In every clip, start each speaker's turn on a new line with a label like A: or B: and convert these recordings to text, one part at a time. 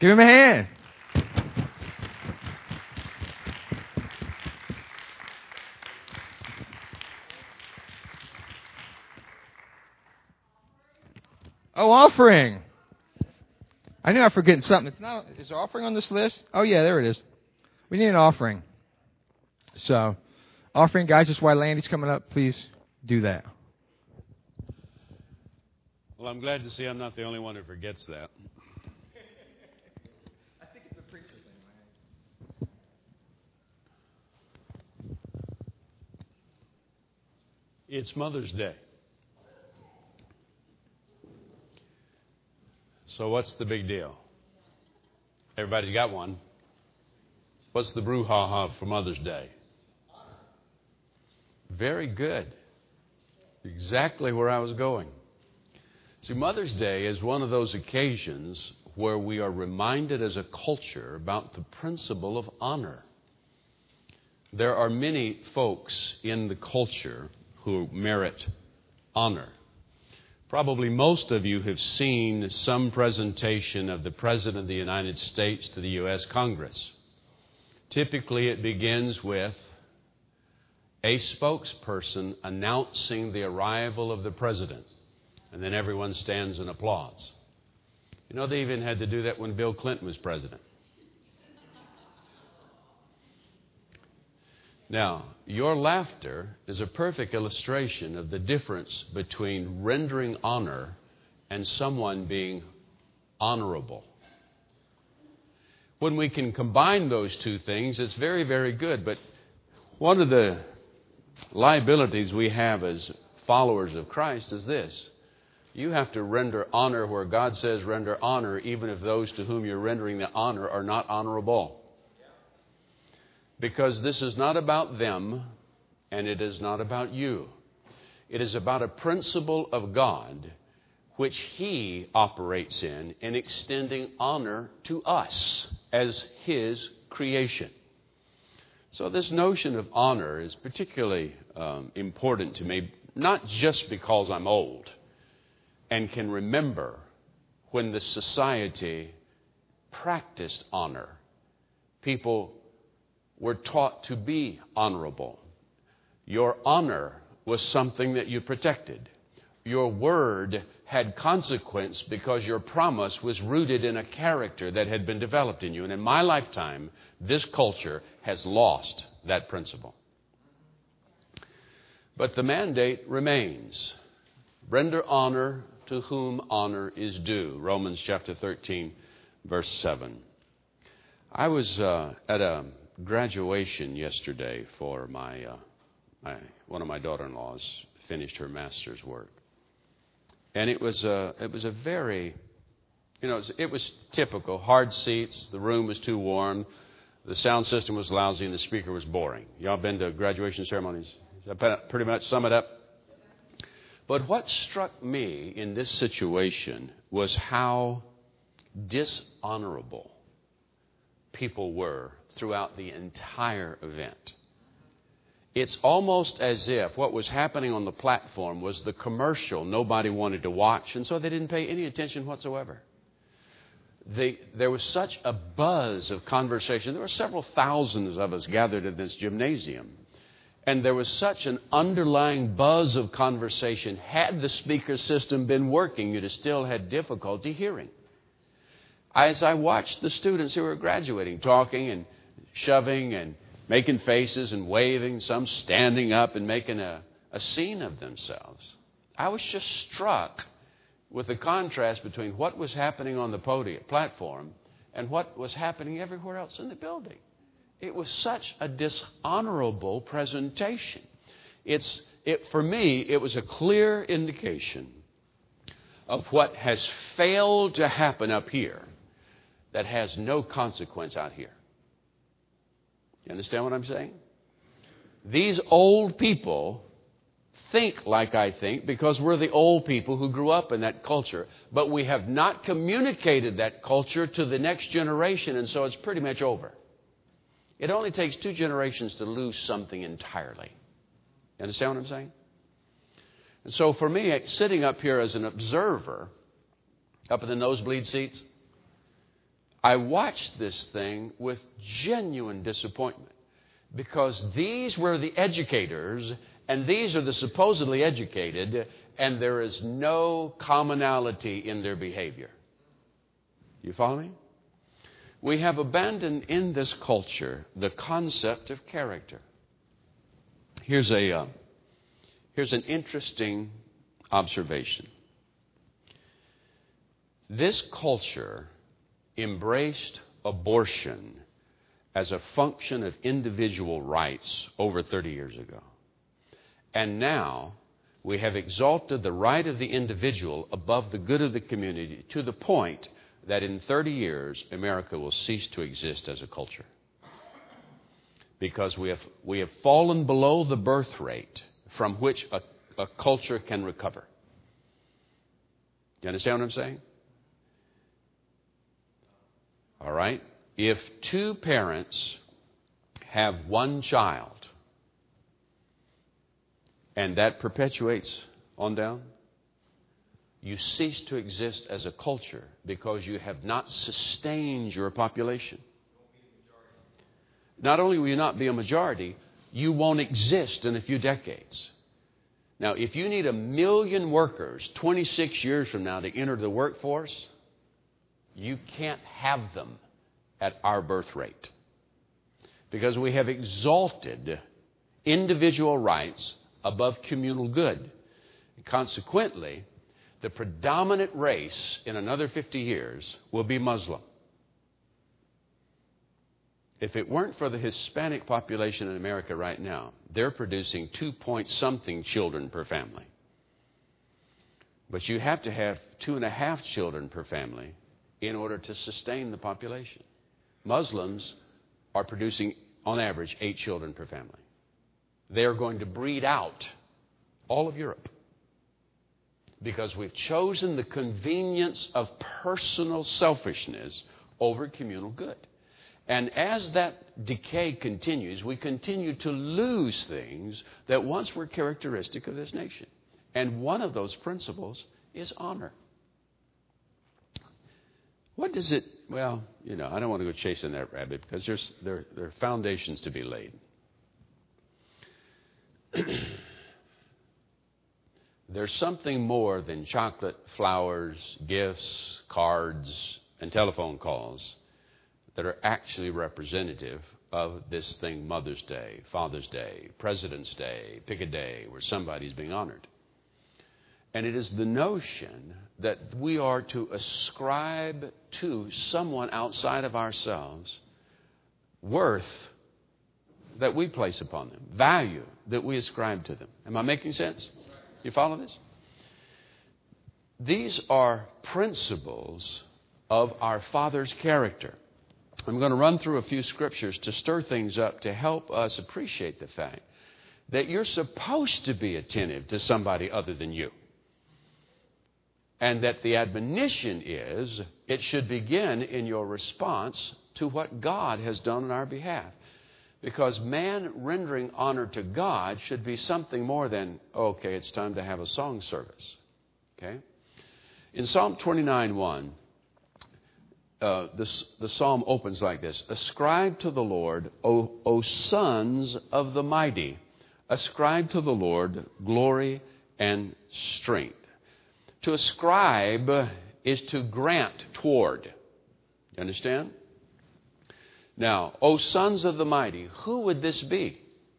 A: Give him a hand. Oh, offering. I knew I was forgetting something. It's not. Is there offering on this list? Oh, yeah, there it is. We need an offering. So, offering, guys, just while Landy's coming up, please do that.
B: Well, I'm glad to see I'm not the only one who forgets that.
A: I think it's a preacher thing, man.
B: It's Mother's Day. So what's the big deal? Everybody's got one. What's the brouhaha for Mother's Day? Very good. Exactly where I was going. See, Mother's Day is one of those occasions where we are reminded as a culture about the principle of honor. There are many folks in the culture who merit honor. Probably most of you have seen some presentation of the President of the United States to the U.S. Congress. Typically, it begins with a spokesperson announcing the arrival of the President, and then everyone stands and applauds. You know, they even had to do that when Bill Clinton was President. Now, your laughter is a perfect illustration of the difference between rendering honor and someone being honorable. When we can combine those two things, it's very, very good. But one of the liabilities we have as followers of Christ is this. You have to render honor where God says render honor, even if those to whom you're rendering the honor are not honorable. Because this is not about them, and it is not about you. It is about a principle of God which He operates in extending honor to us as His creation. So this notion of honor is particularly important to me, not just because I'm old and can remember when the society practiced honor. People were taught to be honorable. Your honor was something that you protected. Your word had consequence because your promise was rooted in a character that had been developed in you. And in my lifetime, this culture has lost that principle. But the mandate remains. Render honor to whom honor is due. Romans chapter 13, verse 7. I was at a graduation yesterday for one of my daughter-in-laws finished her master's work. And it was a very, it was typical. Hard seats, the room was too warm, the sound system was lousy, and the speaker was boring. Y'all been to graduation ceremonies? Does that pretty much sum it up? But what struck me in this situation was how dishonorable people were throughout the entire event. It's almost as if what was happening on the platform was the commercial nobody wanted to watch, and so they didn't pay any attention whatsoever. There was such a buzz of conversation. There were several thousands of us gathered in this gymnasium, and there was such an underlying buzz of conversation. Had the speaker system been working, you'd have still had difficulty hearing. As I watched the students who were graduating talking and shoving and making faces and waving, some standing up and making a scene of themselves, I was just struck with the contrast between what was happening on the platform and what was happening everywhere else in the building. It was such a dishonorable presentation. For me, it was a clear indication of what has failed to happen up here that has no consequence out here. You understand what I'm saying? These old people think like I think because we're the old people who grew up in that culture, but we have not communicated that culture to the next generation, and so it's pretty much over. It only takes 2 generations to lose something entirely. You understand what I'm saying? And so for me, sitting up here as an observer, up in the nosebleed seats, I watched this thing with genuine disappointment, because these were the educators and these are the supposedly educated, and there is no commonality in their behavior. You follow me? We have abandoned in this culture the concept of character. Here's an interesting observation. This culture embraced abortion as a function of individual rights over 30 years ago. And now we have exalted the right of the individual above the good of the community to the point that in 30 years, America will cease to exist as a culture. Because we have fallen below the birth rate from which a culture can recover. You understand what I'm saying? All right? If two parents have one child, and that perpetuates on down, you cease to exist as a culture because you have not sustained your population. Not only will you not be a majority, you won't exist in a few decades. Now, if you need 1 million workers 26 years from now to enter the workforce, you can't have them at our birth rate. Because we have exalted individual rights above communal good. And consequently, the predominant race in another 50 years will be Muslim. If it weren't for the Hispanic population in America right now, they're producing 2-point-something children per family. But you have to have 2.5 children per family in order to sustain the population. Muslims are producing, on average, 8 children per family. They are going to breed out all of Europe because we've chosen the convenience of personal selfishness over communal good. And as that decay continues, we continue to lose things that once were characteristic of this nation. And one of those principles is honor. What does it, well, I don't want to go chasing that rabbit because there are foundations to be laid. There's something more than chocolate, flowers, gifts, cards, and telephone calls that are actually representative of this thing, Mother's Day, Father's Day, President's Day, pick a day where somebody's being honored. And it is the notion that we are to ascribe to someone outside of ourselves worth that we place upon them, value that we ascribe to them. Am I making sense? You follow this? These are principles of our Father's character. I'm going to run through a few scriptures to stir things up to help us appreciate the fact that you're supposed to be attentive to somebody other than you. And that the admonition is it should begin in your response to what God has done on our behalf. Because man rendering honor to God should be something more than, okay, it's time to have a song service. Okay? In Psalm 29:1, the psalm opens like this. Ascribe to the Lord, O sons of the mighty. Ascribe to the Lord glory and strength. To ascribe is to grant toward. You understand? Now, O sons of the mighty, who would this be?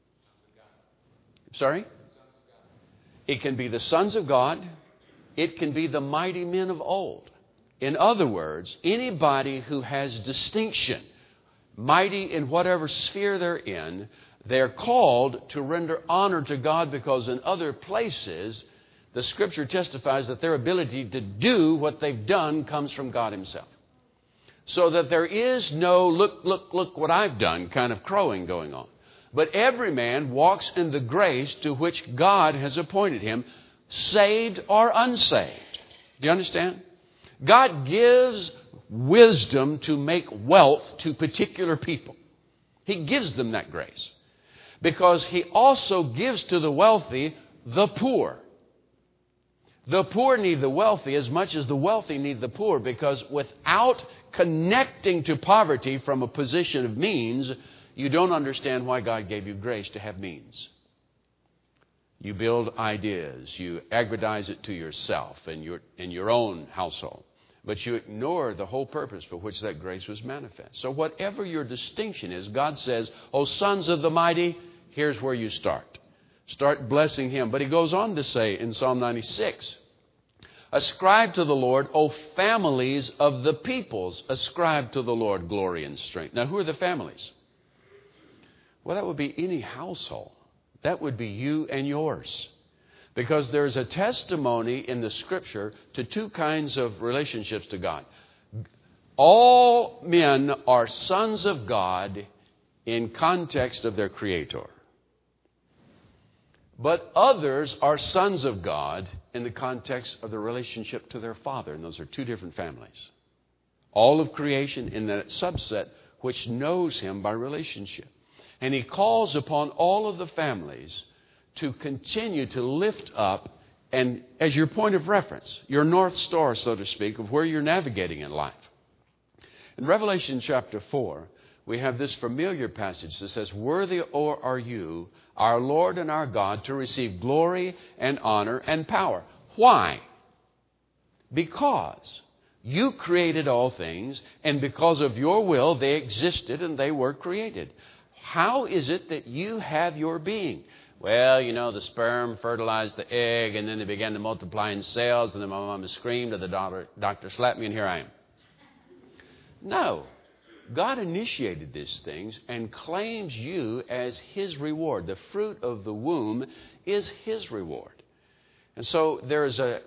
B: Sorry? It can be the sons of God. It can be the mighty men of old. In other words, anybody who has distinction, mighty in whatever sphere they're in, they're called to render honor to God because in other places, the Scripture testifies that their ability to do what they've done comes from God Himself. So that there is no look what I've done kind of crowing going on. But every man walks in the grace to which God has appointed him, saved or unsaved. Do you understand? God gives wisdom to make wealth to particular people. He gives them that grace. Because He also gives to the wealthy the poor. The poor need the wealthy as much as the wealthy need the poor, because without connecting to poverty from a position of means, you don't understand why God gave you grace to have means. You build ideas. You aggrandize it to yourself and in your own household. But you ignore the whole purpose for which that grace was manifest. So whatever your distinction is, God says, "O sons of the mighty," here's where you start. Start blessing Him. But He goes on to say in Psalm 96, "Ascribe to the Lord, O families of the peoples. Ascribe to the Lord glory and strength." Now, who are the families? Well, that would be any household. That would be you and yours. Because there's a testimony in the Scripture to two kinds of relationships to God. All men are sons of God in context of their Creator. But others are sons of God in the context of the relationship to their Father. And those are two different families. All of creation in that subset which knows Him by relationship. And He calls upon all of the families to continue to lift up, and as your point of reference, your North Star, so to speak, of where you're navigating in life. In Revelation chapter 4, we have this familiar passage that says, "Worthy are you, our Lord and our God, to receive glory and honor and power." Why? Because you created all things, and because of your will, they existed and they were created. How is it that you have your being? Well, the sperm fertilized the egg, and then they began to multiply in cells, and then my mama screamed, and the doctor slapped me, and here I am. No. God initiated these things and claims you as His reward. The fruit of the womb is His reward. And so there is a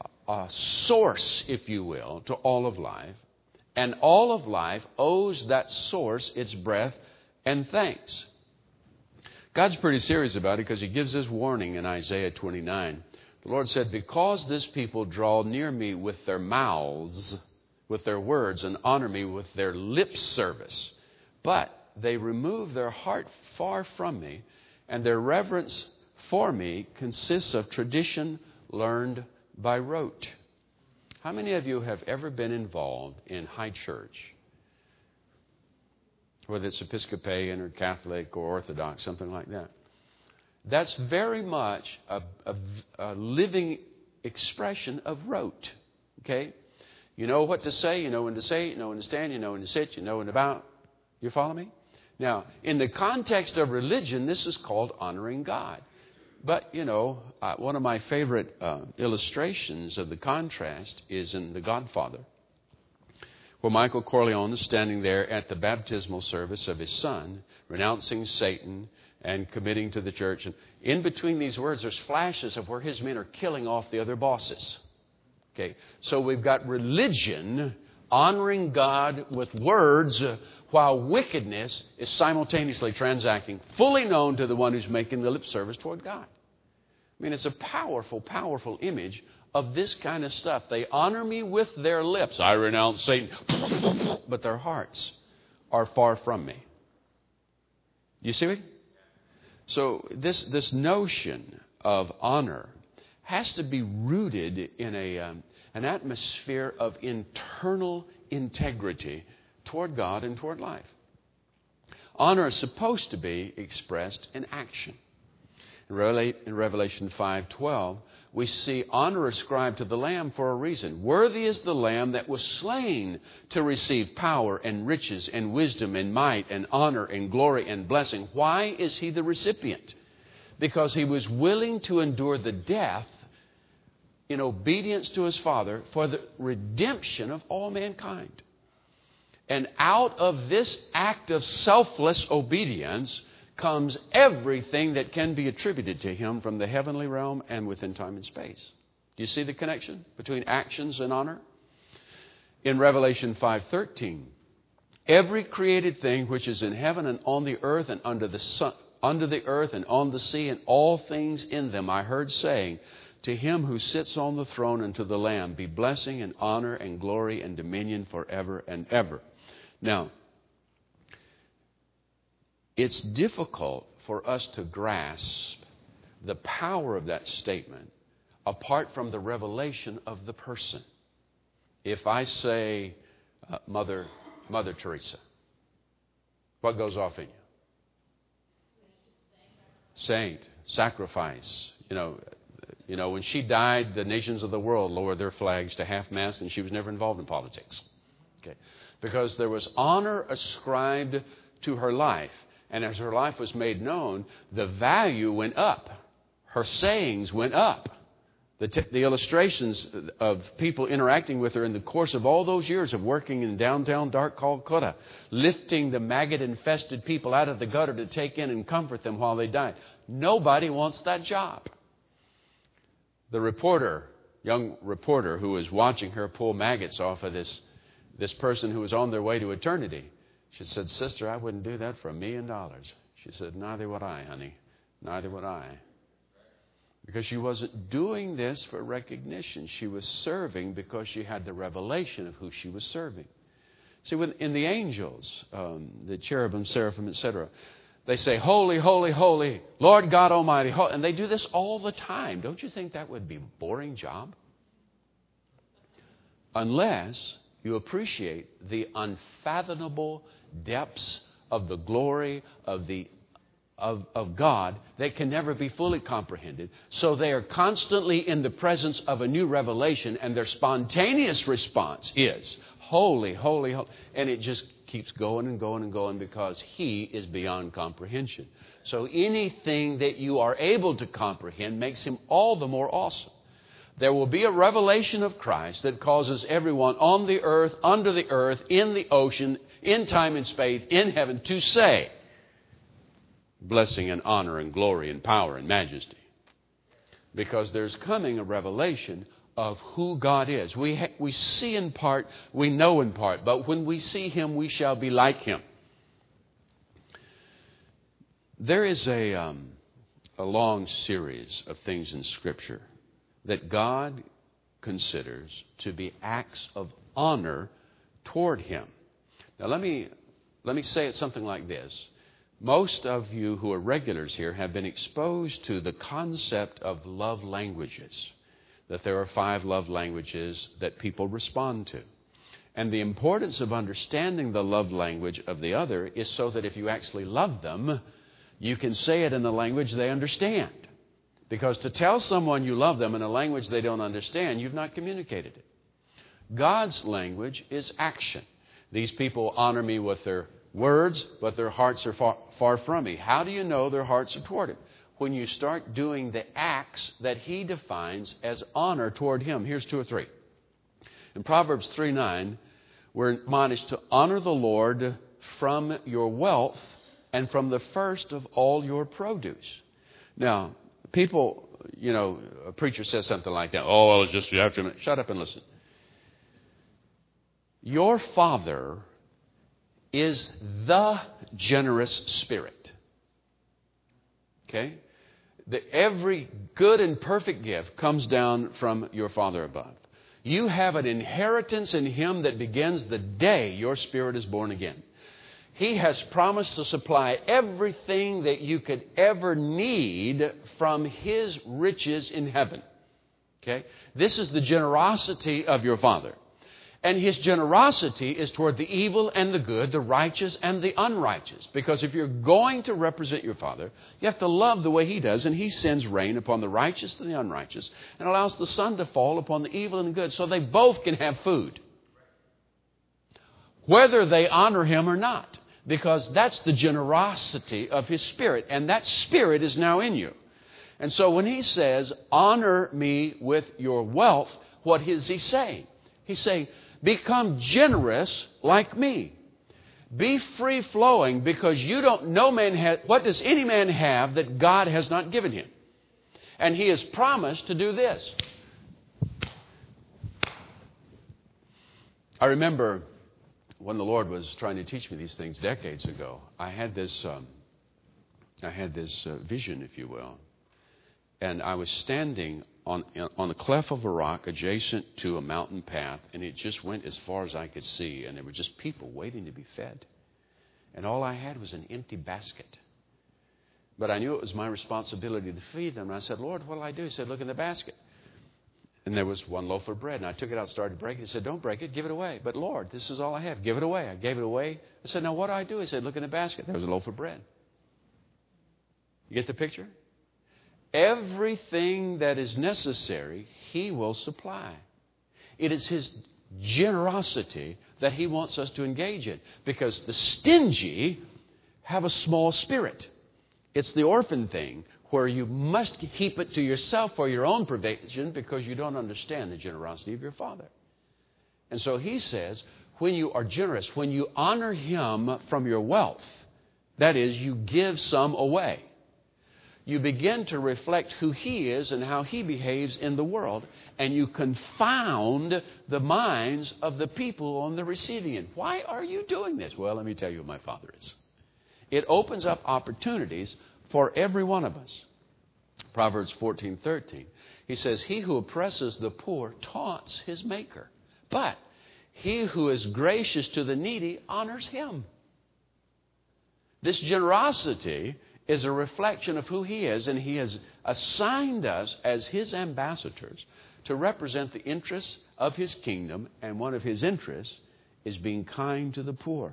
B: source, if you will, to all of life. And all of life owes that source its breath and thanks. God's pretty serious about it because He gives this warning in Isaiah 29. The Lord said, "Because this people draw near me with their mouths, with their words, and honor me with their lip service, but they remove their heart far from me, and their reverence for me consists of tradition learned by rote." How many of you have ever been involved in high church? Whether it's Episcopalian or Catholic or Orthodox, something like that. That's very much a living expression of rote. Okay? You know what to say, you know when to say it, you know when to stand, you know when to sit, you know when to bow. You follow me? Now, in the context of religion, this is called honoring God. But, one of my favorite illustrations of the contrast is in The Godfather, where Michael Corleone is standing there at the baptismal service of his son, renouncing Satan and committing to the church. And in between these words, there's flashes of where his men are killing off the other bosses. Okay, so we've got religion honoring God with words while wickedness is simultaneously transacting, fully known to the one who's making the lip service toward God. I mean, it's a powerful, powerful image of this kind of stuff. They honor me with their lips. I renounce Satan. But their hearts are far from me. You see me? So this notion of honor has to be rooted in an atmosphere of internal integrity toward God and toward life. Honor is supposed to be expressed in action. In Revelation 5:12, we see honor ascribed to the Lamb for a reason. "Worthy is the Lamb that was slain to receive power and riches and wisdom and might and honor and glory and blessing." Why is He the recipient? Because He was willing to endure the death in obedience to His Father for the redemption of all mankind. And out of this act of selfless obedience comes everything that can be attributed to Him from the heavenly realm and within time and space. Do you see the connection between actions and honor? In Revelation 5:13, "Every created thing which is in heaven and on the earth and under the earth and on the sea and all things in them, I heard saying, to Him who sits on the throne and to the Lamb be blessing and honor and glory and dominion forever and ever." Now, it's difficult for us to grasp the power of that statement apart from the revelation of the person. If I say Mother Teresa, what goes off in you? Saint, sacrifice. You know, when she died, the nations of the world lowered their flags to half-mast, and she was never involved in politics. Okay, because there was honor ascribed to her life, and as her life was made known, the value went up. Her sayings went up. The illustrations of people interacting with her in the course of all those years of working in downtown dark Calcutta, lifting the maggot-infested people out of the gutter to take in and comfort them while they died. Nobody wants that job. The young reporter who was watching her pull maggots off of this person who was on their way to eternity, she said, "Sister, I wouldn't do that for $1 million. She said, "Neither would I, honey. Neither would I." Because she wasn't doing this for recognition. She was serving because she had the revelation of who she was serving. See, in the angels, the cherubim, seraphim, etc., they say, "Holy, holy, holy, Lord God Almighty." And they do this all the time. Don't you think that would be a boring job? Unless you appreciate the unfathomable depths of the glory of God that can never be fully comprehended. So they are constantly in the presence of a new revelation, and their spontaneous response is, "Holy, holy, holy." And it just keeps going and going and going because He is beyond comprehension. So anything that you are able to comprehend makes Him all the more awesome. There will be a revelation of Christ that causes everyone on the earth, under the earth, in the ocean, in time and space, in heaven to say, blessing and honor and glory and power and majesty. Because there's coming a revelation of who God is. We see in part, we know in part, but when we see Him, we shall be like Him. There is a long series of things in Scripture that God considers to be acts of honor toward Him. Now let me say it something like this. Most of you who are regulars here have been exposed to the concept of love languages, that there are 5 love languages that people respond to. And the importance of understanding the love language of the other is so that if you actually love them, you can say it in the language they understand. Because to tell someone you love them in a language they don't understand, you've not communicated it. God's language is action. These people honor me with their words, but their hearts are far from me. How do you know their hearts are toward Him? When you start doing the acts that He defines as honor toward Him. Here's 2 or 3. In Proverbs 3:9, we're admonished to honor the Lord from your wealth and from the first of all your produce. Now, people, a preacher says something like that. "Oh, well, it's just you have to..." Shut up and listen. Your Father is the generous Spirit. Okay? Every good and perfect gift comes down from your Father above. You have an inheritance in Him that begins the day your spirit is born again. He has promised to supply everything that you could ever need from His riches in heaven. Okay? This is the generosity of your Father. And His generosity is toward the evil and the good, the righteous and the unrighteous. Because if you're going to represent your Father, you have to love the way He does. And He sends rain upon the righteous and the unrighteous and allows the sun to fall upon the evil and the good so they both can have food. Whether they honor Him or not. Because that's the generosity of His Spirit. And that Spirit is now in you. And so when He says, "Honor me with your wealth," what is He saying? He's saying, become generous like me. Be free-flowing because you don't know what does any man have that God has not given him? And He has promised to do this. I remember when the Lord was trying to teach me these things decades ago, I had this vision, if you will. And I was standing on the cleft of a rock adjacent to a mountain path, and it just went as far as I could see, and there were just people waiting to be fed. And all I had was an empty basket. But I knew it was my responsibility to feed them. And I said, "Lord, what will I do?" He said, "Look in the basket." And there was one loaf of bread. And I took it out, started breaking it. He said, don't break it, give it away. But Lord, this is all I have. Give it away. I gave it away. I said, now what do I do? He said, look in the basket. There was a loaf of bread. You get the picture? Everything that is necessary, He will supply. It is His generosity that He wants us to engage in. Because the stingy have a small spirit. It's the orphan thing where you must heap it to yourself for your own provision because you don't understand the generosity of your Father. And so He says, when you are generous, when you honor Him from your wealth, that is, you give some away, you begin to reflect who He is and how He behaves in the world, and you confound the minds of the people on the receiving end. Why are you doing this? Well, let me tell you who my Father is. It opens up opportunities for every one of us. Proverbs 14:13. He says, he who oppresses the poor taunts his maker, but he who is gracious to the needy honors Him. This generosity is a reflection of who He is, and He has assigned us as His ambassadors to represent the interests of His kingdom, and one of His interests is being kind to the poor.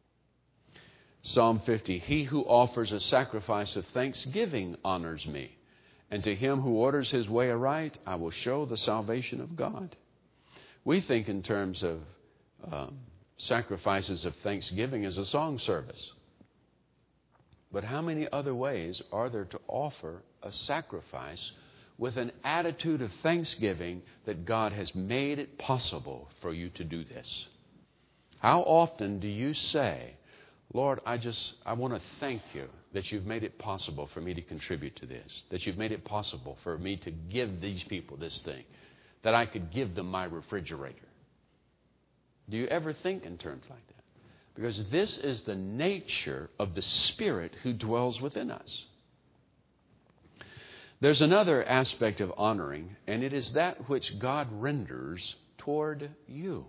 B: Psalm 50, he who offers a sacrifice of thanksgiving honors me, and to him who orders his way aright, I will show the salvation of God. We think in terms of sacrifices of thanksgiving as a song service. But how many other ways are there to offer a sacrifice with an attitude of thanksgiving that God has made it possible for you to do this? How often do you say, Lord, I want to thank You that You've made it possible for me to contribute to this, that You've made it possible for me to give these people this thing, that I could give them my refrigerator. Do you ever think in terms like that? Because this is the nature of the Spirit who dwells within us. There's another aspect of honoring, and it is that which God renders toward you.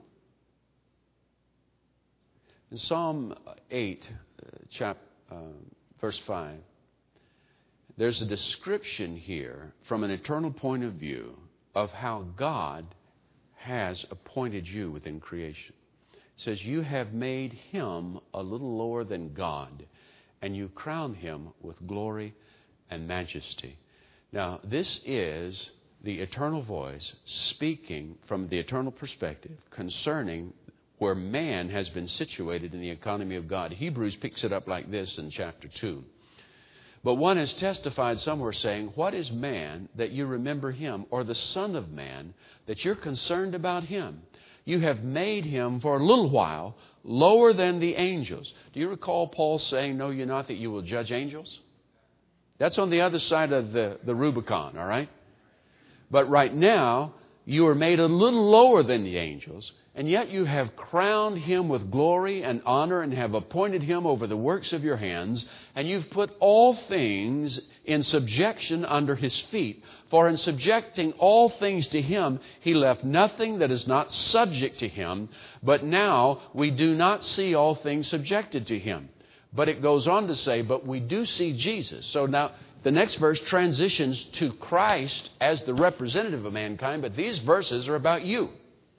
B: In Psalm 8, verse 5, there's a description here from an eternal point of view of how God has appointed you within creation. It says, you have made Him a little lower than God, and you crown Him with glory and majesty. Now, this is the eternal voice speaking from the eternal perspective concerning where man has been situated in the economy of God. Hebrews picks it up like this in chapter 2. But one has testified somewhere saying, what is man that you remember him, or the Son of Man that you're concerned about him? You have made him for a little while lower than the angels. Do you recall Paul saying, know you not that you will judge angels? That's on the other side of the Rubicon, all right? But right now, you are made a little lower than the angels, and yet you have crowned him with glory and honor and have appointed him over the works of your hands, and you've put all things in subjection under his feet. For in subjecting all things to him, he left nothing that is not subject to him. But now we do not see all things subjected to him. But it goes on to say, but we do see Jesus. So now the next verse transitions to Christ as the representative of mankind, but these verses are about you.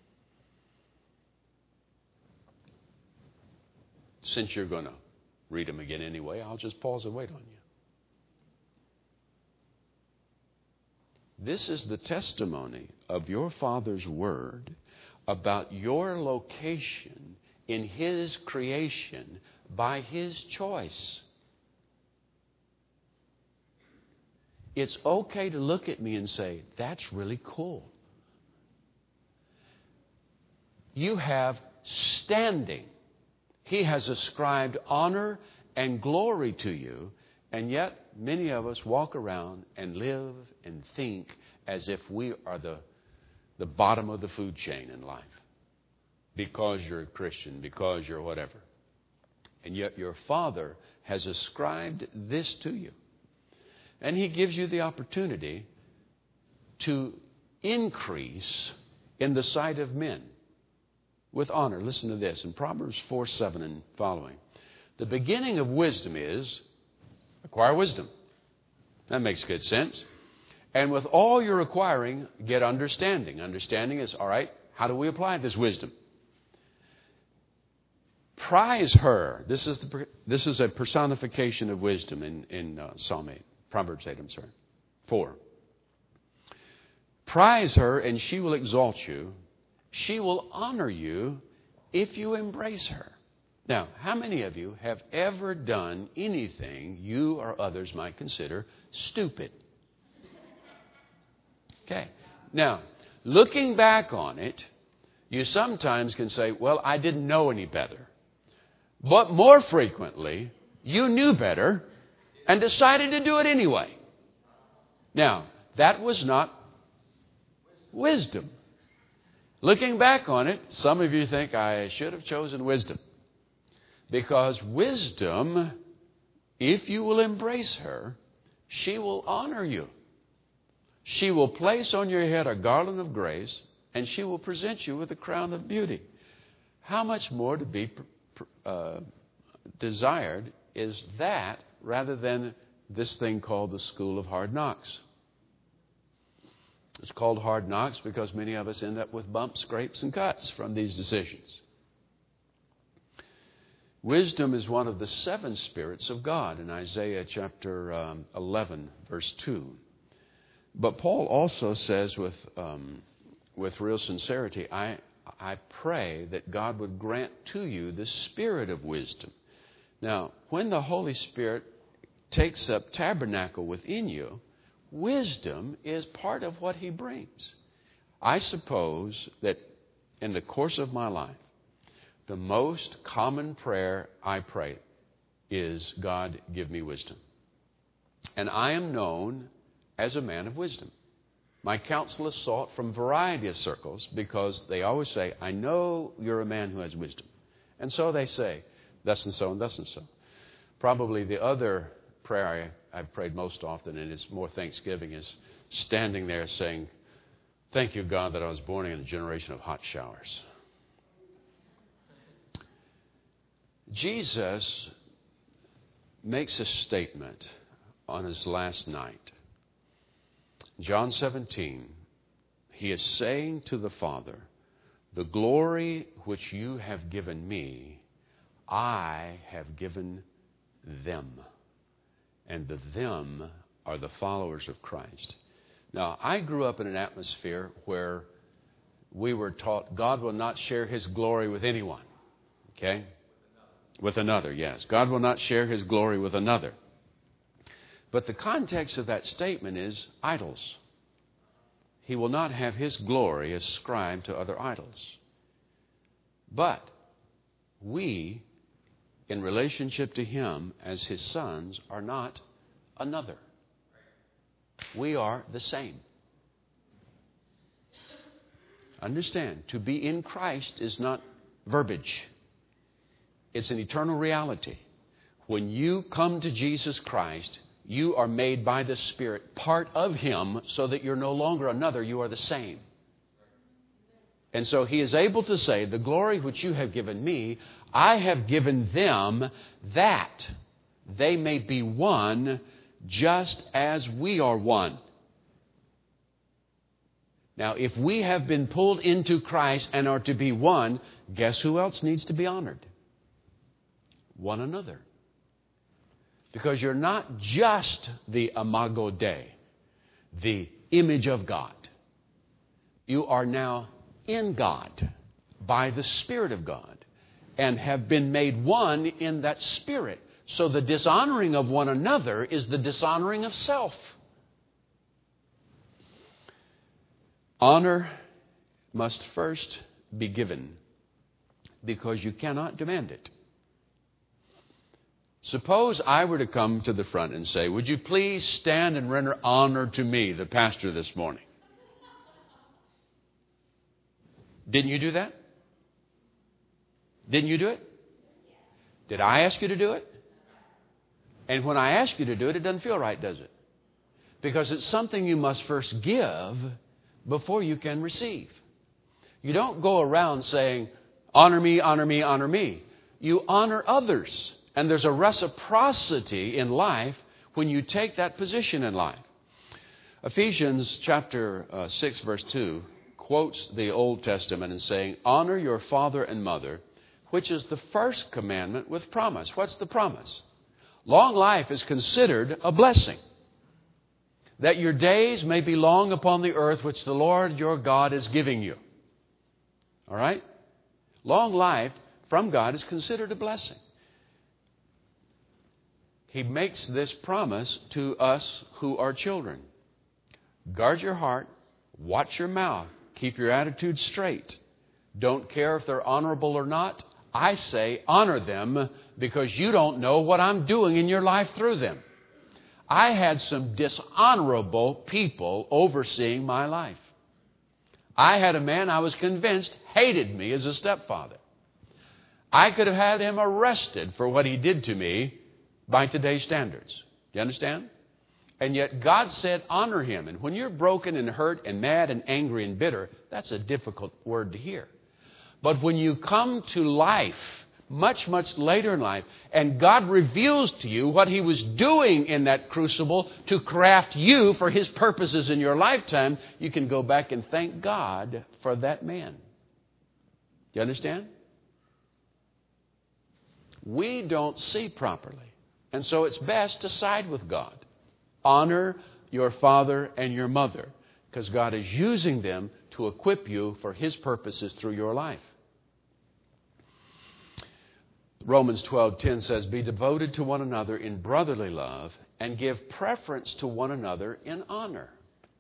B: Since you're going to read them again anyway, I'll just pause and wait on you. This is the testimony of your Father's Word about your location in His creation by His choice. It's okay to look at me and say, that's really cool. You have standing. He has ascribed honor and glory to you, and yet many of us walk around and live and think as if we are the bottom of the food chain in life because you're a Christian, because you're whatever. And yet your Father has ascribed this to you. And He gives you the opportunity to increase in the sight of men with honor. Listen to this in Proverbs 4:7 and following. The beginning of wisdom is acquire wisdom. That makes good sense. And with all you're acquiring, get understanding. Understanding is, all right, how do we apply this wisdom? Prize her. This is a personification of wisdom in Psalm 8. Proverbs 8, 4. Prize her, and she will exalt you. She will honor you if you embrace her. Now, how many of you have ever done anything you or others might consider stupid? Okay. Now, looking back on it, you sometimes can say, well, I didn't know any better. But more frequently, you knew better and decided to do it anyway. Now, that was not wisdom. Looking back on it, some of you think I should have chosen wisdom. Because wisdom, if you will embrace her, she will honor you. She will place on your head a garland of grace, and she will present you with a crown of beauty. How much more to be desired is that rather than this thing called the school of hard knocks? It's called hard knocks because many of us end up with bumps, scrapes, and cuts from these decisions. Wisdom is one of the 7 spirits of God in Isaiah chapter 11, verse 2. But Paul also says with real sincerity, I pray that God would grant to you the spirit of wisdom. Now, when the Holy Spirit takes up tabernacle within you, wisdom is part of what He brings. I suppose that in the course of my life, the most common prayer I pray is, God, give me wisdom. And I am known as a man of wisdom. My counsel is sought from a variety of circles because they always say, I know you're a man who has wisdom. And so they say, thus and so and thus and so. Probably the other prayer I've prayed most often, and it's more thanksgiving, is standing there saying, thank you, God, that I was born in a generation of hot showers. Jesus makes a statement on His last night. John 17, He is saying to the Father, the glory which you have given me, I have given them. And the them are the followers of Christ. Now, I grew up in an atmosphere where we were taught God will not share His glory with anyone. Okay? With another, yes. God will not share His glory with another. But the context of that statement is idols. He will not have His glory ascribed to other idols. But we, in relationship to Him as His sons, are not another. We are the same. Understand, to be in Christ is not verbiage. It's an eternal reality. When you come to Jesus Christ, you are made by the Spirit part of Him so that you're no longer another, you are the same. And so He is able to say, the glory which you have given me, I have given them that they may be one just as we are one. Now, if we have been pulled into Christ and are to be one, guess who else needs to be honored? One another. Because you're not just the imago Dei, the image of God. You are now in God by the Spirit of God and have been made one in that Spirit. So the dishonoring of one another is the dishonoring of self. Honor must first be given because you cannot demand it. Suppose I were to come to the front and say, would you please stand and render honor to me, the pastor, this morning? Didn't you do that? Didn't you do it? Did I ask you to do it? And when I ask you to do it, it doesn't feel right, does it? Because it's something you must first give before you can receive. You don't go around saying, honor me, honor me, honor me. You honor others. And there's a reciprocity in life when you take that position in life. Ephesians chapter 6, verse 2 quotes the Old Testament and saying, honor your father and mother, which is the first commandment with promise. What's the promise? Long life is considered a blessing, that your days may be long upon the earth which the Lord your God is giving you. All right? Long life from God is considered a blessing. He makes this promise to us who are children. Guard your heart, watch your mouth, keep your attitude straight. Don't care if they're honorable or not. I say honor them because you don't know what I'm doing in your life through them. I had some dishonorable people overseeing my life. I had a man I was convinced hated me as a stepfather. I could have had him arrested for what he did to me by today's standards. Do you understand? And yet God said honor him. And when you're broken and hurt and mad and angry and bitter, that's a difficult word to hear. But when you come to life, much, much later in life, and God reveals to you what He was doing in that crucible to craft you for His purposes in your lifetime, you can go back and thank God for that man. Do you understand? We don't see properly. And so it's best to side with God. Honor your father and your mother, because God is using them to equip you for His purposes through your life. Romans 12:10 says, be devoted to one another in brotherly love and give preference to one another in honor.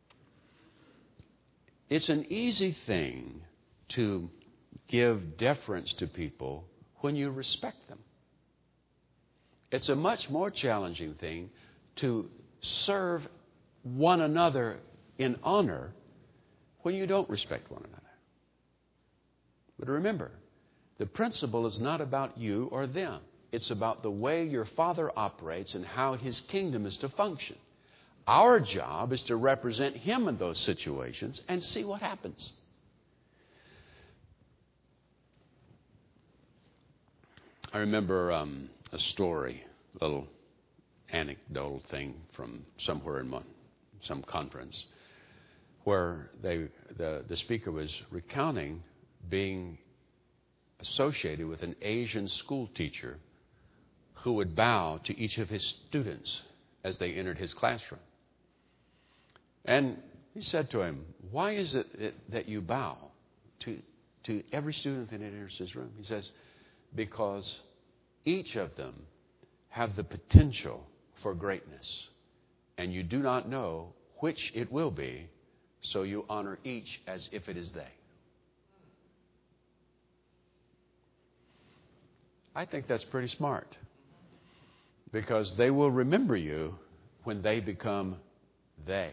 B: It's an easy thing to give deference to people when you respect them. It's a much more challenging thing to serve one another in honor when you don't respect one another. But remember, the principle is not about you or them. It's about the way your Father operates and how His kingdom is to function. Our job is to represent Him in those situations and see what happens. I remember a story, a little anecdotal thing from somewhere in some conference, where the speaker was recounting being associated with an Asian school teacher who would bow to each of his students as they entered his classroom. And he said to him, why is it that you bow to every student that enters his room? He says, because each of them have the potential for greatness, and you do not know which it will be, so you honor each as if it is they. I think that's pretty smart, because they will remember you when they become they.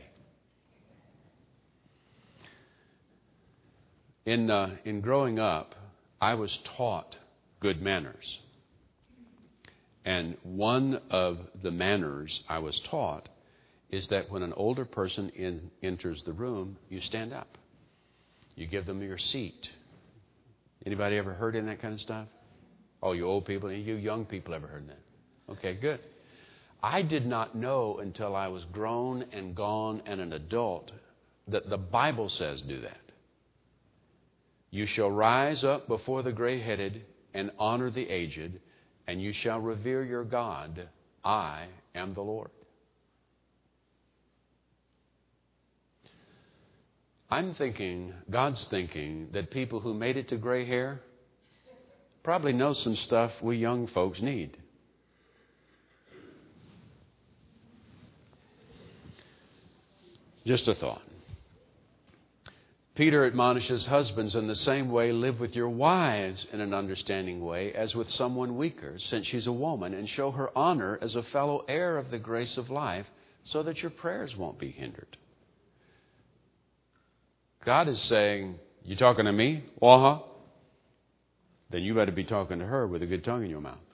B: In growing up, I was taught good manners. And one of the manners I was taught is that when an older person enters the room, you stand up. You give them your seat. Anybody ever heard any of that kind of stuff? Oh, you old people, and you young people ever heard that? Okay, good. I did not know until I was grown and gone and an adult that the Bible says do that. You shall rise up before the gray-headed and honor the aged, and you shall revere your God. I am the Lord. God's thinking that people who made it to gray hair probably know some stuff we young folks need. Just a thought. Peter admonishes husbands in the same way, live with your wives in an understanding way as with someone weaker, since she's a woman, and show her honor as a fellow heir of the grace of life, so that your prayers won't be hindered. God is saying, you talking to me? Uh-huh. Then you better be talking to her with a good tongue in your mouth.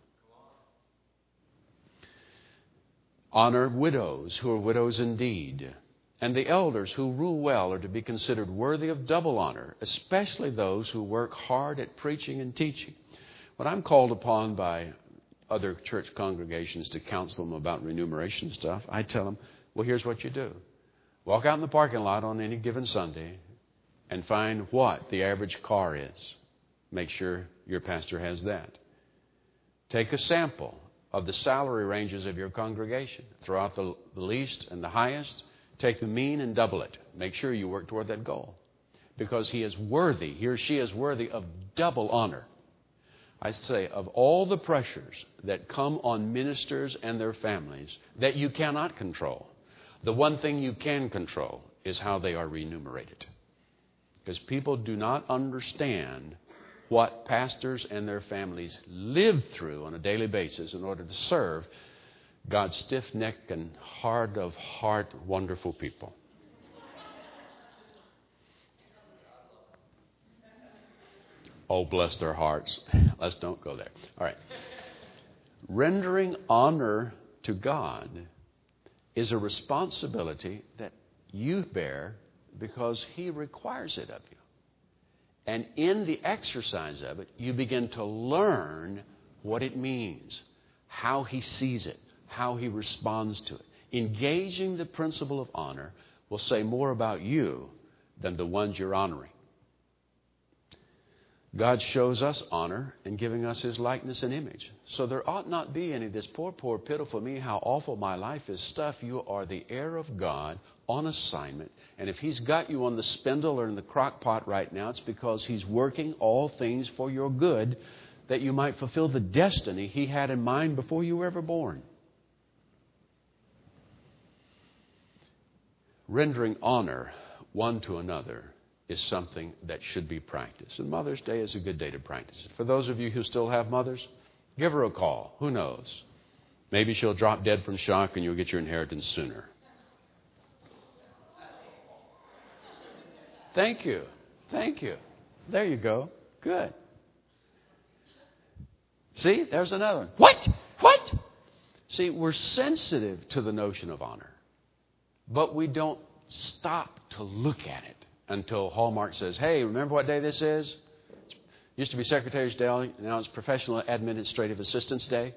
B: Honor widows who are widows indeed. And the elders who rule well are to be considered worthy of double honor, especially those who work hard at preaching and teaching. When I'm called upon by other church congregations to counsel them about remuneration stuff, I tell them, well, here's what you do. Walk out in the parking lot on any given Sunday and find what the average car is. Make sure your pastor has that. Take a sample of the salary ranges of your congregation. Throw out the least and the highest. Take the mean and double it. Make sure you work toward that goal. Because he or she is worthy of double honor. I say, of all the pressures that come on ministers and their families that you cannot control, the one thing you can control is how they are remunerated. Because people do not understand what pastors and their families live through on a daily basis in order to serve God's stiff-necked and hard-of-heart, wonderful people. Oh, bless their hearts. Let's don't go there. All right. Rendering honor to God is a responsibility that you bear because He requires it of you. And in the exercise of it, you begin to learn what it means, how He sees it, how He responds to it. Engaging the principle of honor will say more about you than the ones you're honoring. God shows us honor in giving us His likeness and image. So there ought not be any of this poor, pitiful me, how awful my life is stuff. You are the heir of God on assignment. And if He's got you on the spindle or in the crock pot right now, it's because He's working all things for your good, that you might fulfill the destiny He had in mind before you were ever born. Rendering honor one to another is something that should be practiced. And Mother's Day is a good day to practice it. For those of you who still have mothers, give her a call. Who knows? Maybe she'll drop dead from shock and you'll get your inheritance sooner. Thank you. Thank you. There you go. Good. See, there's another one. What? See, we're sensitive to the notion of honor, but we don't stop to look at it until Hallmark says, hey, remember what day this is? It used to be Secretary's Day. Now it's Professional Administrative Assistants Day.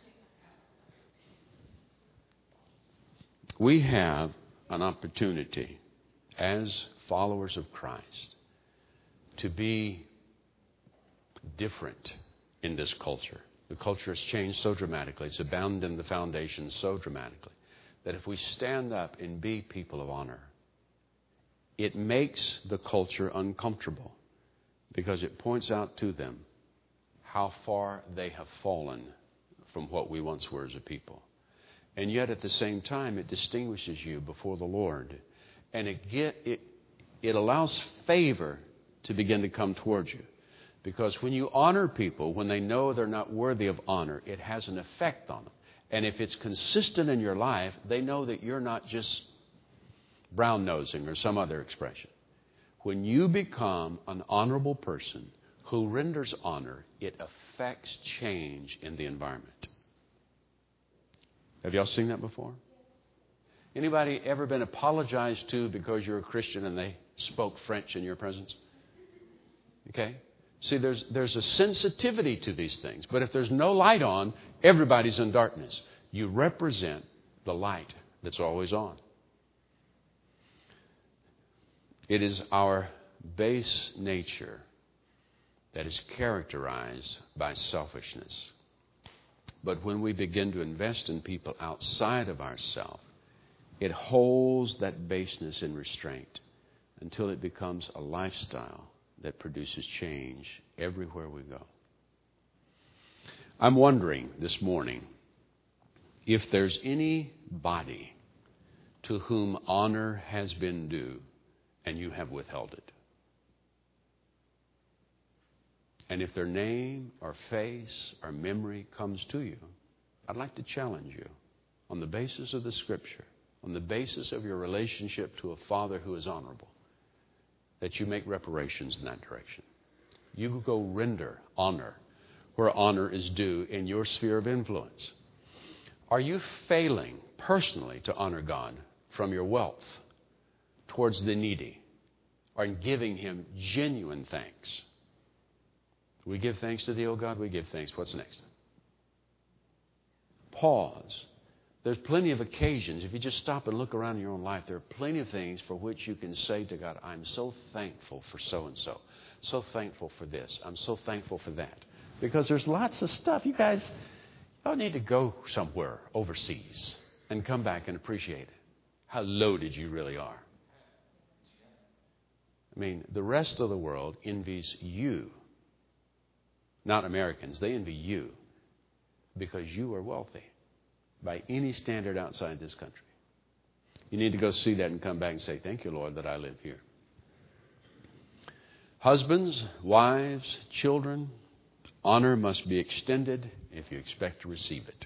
B: We have an opportunity as followers of Christ to be different in this culture. The culture has changed so dramatically. It's abandoned the foundation so dramatically that if we stand up and be people of honor, it makes the culture uncomfortable because it points out to them how far they have fallen from what we once were as a people. And yet at the same time, it distinguishes you before the Lord. And it allows favor to begin to come towards you. Because when you honor people, when they know they're not worthy of honor, it has an effect on them. And if it's consistent in your life, they know that you're not just brown-nosing or some other expression. When you become an honorable person who renders honor, it affects change in the environment. Have y'all seen that before? Anybody ever been apologized to because you're a Christian and they spoke French in your presence? Okay? See, there's a sensitivity to these things. But if there's no light on, everybody's in darkness. You represent the light that's always on. It is our base nature that is characterized by selfishness. But when we begin to invest in people outside of ourselves, it holds that baseness in restraint until it becomes a lifestyle that produces change everywhere we go. I'm wondering this morning if there's anybody to whom honor has been due and you have withheld it. And if their name or face or memory comes to you, I'd like to challenge you on the basis of the Scripture, on the basis of your relationship to a Father who is honorable, that you make reparations in that direction. You go render honor where honor is due in your sphere of influence. Are you failing personally to honor God from your wealth towards the needy, or in giving Him genuine thanks? We give thanks to Thee, O God. We give thanks. What's next? Pause. There's plenty of occasions. If you just stop and look around in your own life, there are plenty of things for which you can say to God, I'm so thankful for so-and-so. So thankful for this. I'm so thankful for that. Because there's lots of stuff. You guys, y'all need to go somewhere overseas and come back and appreciate how loaded you really are. I mean, the rest of the world envies you. Not Americans. They envy you because you are wealthy by any standard outside this country. You need to go see that and come back and say, thank you, Lord, that I live here. Husbands, wives, children, honor must be extended if you expect to receive it.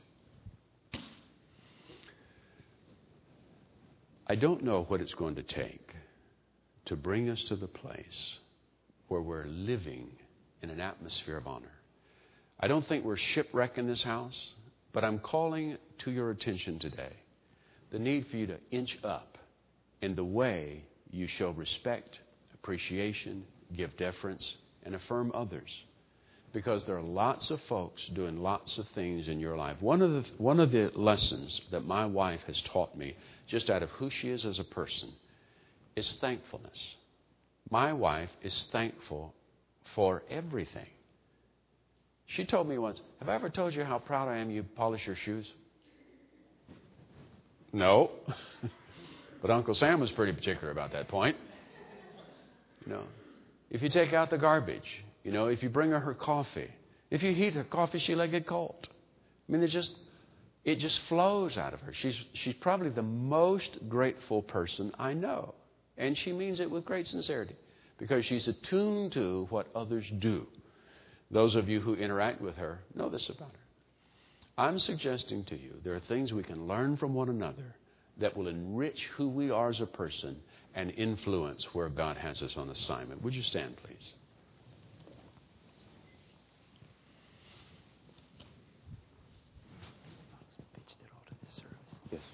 B: I don't know what it's going to take to bring us to the place where we're living in an atmosphere of honor. I don't think we're shipwrecked in this house, but I'm calling to your attention today the need for you to inch up in the way you show respect, appreciation, give deference, and affirm others. Because there are lots of folks doing lots of things in your life. One of the lessons that my wife has taught me, just out of who she is as a person, is thankfulness. My wife is thankful for everything. She told me once, have I ever told you how proud I am you polish your shoes? No. But Uncle Sam was pretty particular about that point. If you take out the garbage, if you bring her coffee, if you heat her coffee, she'll let it cold. I mean, it just flows out of her. She's probably the most grateful person I know. And she means it with great sincerity because she's attuned to what others do. Those of you who interact with her know this about her. I'm suggesting to you there are things we can learn from one another that will enrich who we are as a person and influence where God has us on assignment. Would you stand, please? Yes.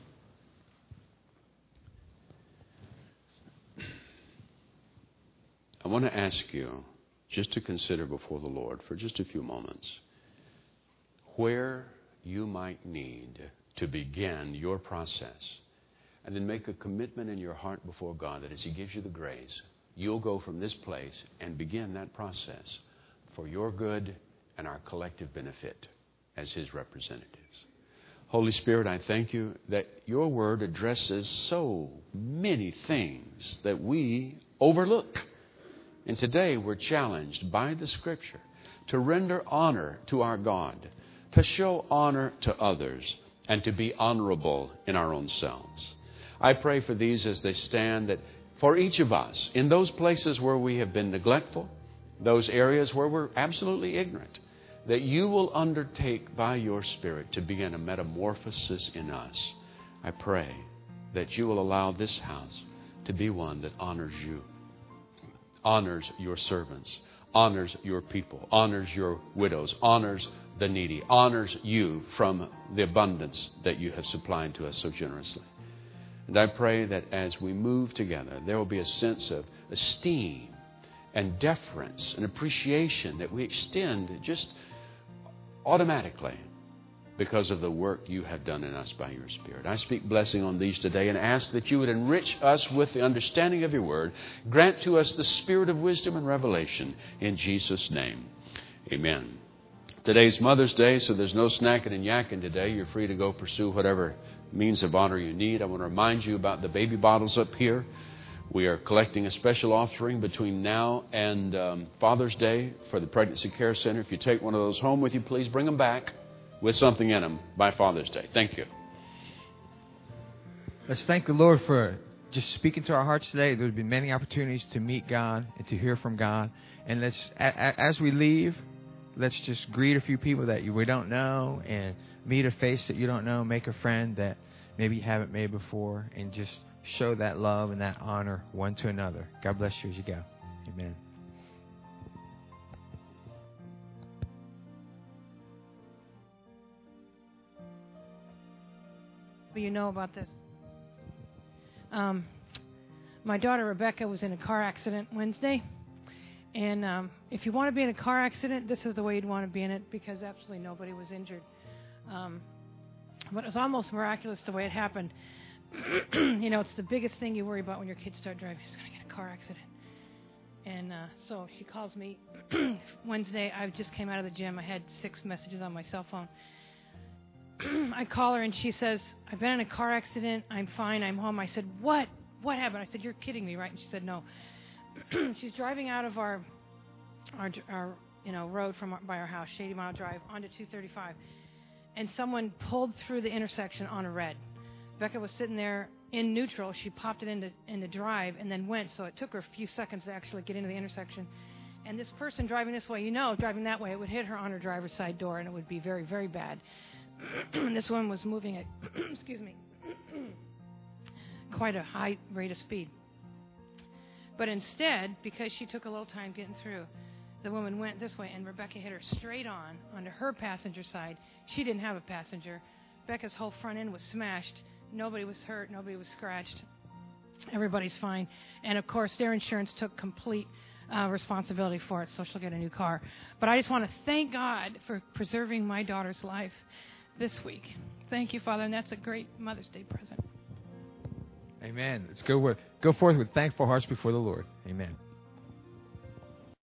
B: I want to ask you just to consider before the Lord for just a few moments where you might need to begin your process, and then make a commitment in your heart before God that as He gives you the grace, you'll go from this place and begin that process for your good and our collective benefit as His representatives. Holy Spirit, I thank you that your word addresses so many things that we overlook. And today we're challenged by the Scripture to render honor to our God, to show honor to others, and to be honorable in our own selves. I pray for these as they stand, that for each of us, in those places where we have been neglectful, those areas where we're absolutely ignorant, that you will undertake by your Spirit to begin a metamorphosis in us. I pray that you will allow this house to be one that honors you, honors your servants, honors your people, honors your widows, honors the needy, honors you from the abundance that you have supplied to us so generously. And I pray that as we move together, there will be a sense of esteem and deference and appreciation that we extend just automatically because of the work you have done in us by your Spirit. I speak blessing on these today and ask that you would enrich us with the understanding of your word. Grant to us the spirit of wisdom and revelation in Jesus' name. Amen. Today's Mother's Day, so there's no snacking and yakking today. You're free to go pursue whatever means of honor you need. I want to remind you about the baby bottles up here. We are collecting a special offering between now and Father's Day for the Pregnancy Care Center. If you take one of those home with you, please bring them back with something in them by Father's Day. Thank you.
A: Let's thank the Lord for just speaking to our hearts today. There's been many opportunities to meet God and to hear from God. And let's, as we leave, let's just greet a few people that we don't know and meet a face that you don't know. Make a friend that maybe you haven't made before, and just show that love and that honor one to another. God bless you as you go. Amen.
C: You know about this. My daughter Rebecca was in a car accident Wednesday. And if you want to be in a car accident, this is the way you'd want to be in it, because absolutely nobody was injured. But it was almost miraculous the way it happened. You know, it's the biggest thing you worry about when your kids start driving. He's going to get a car accident. And so she calls me Wednesday. I just came out of the gym. I had 6 messages on my cell phone. I call her, and she says, I've been in a car accident. I'm fine. I'm home. I said, what? What happened? I said, you're kidding me, right? And she said, no. She's driving out of our road by our house, Shady Mile Drive, onto 235. And someone pulled through the intersection on a red. Becca was sitting there in neutral. She popped it into drive and then went. So it took her a few seconds to actually get into the intersection. And this person driving this way, driving that way, it would hit her on her driver's side door, and it would be very, very bad. This one was moving at, quite a high rate of speed. But instead, because she took a little time getting through, the woman went this way, and Rebecca hit her straight onto her passenger side. She didn't have a passenger. Becca's whole front end was smashed. Nobody was hurt. Nobody was scratched. Everybody's fine. And, of course, their insurance took complete responsibility for it, so she'll get a new car. But I just want to thank God for preserving my daughter's life this week. Thank you, Father, and that's a great Mother's Day present.
A: Amen. Let's go forth with thankful hearts before the Lord. Amen.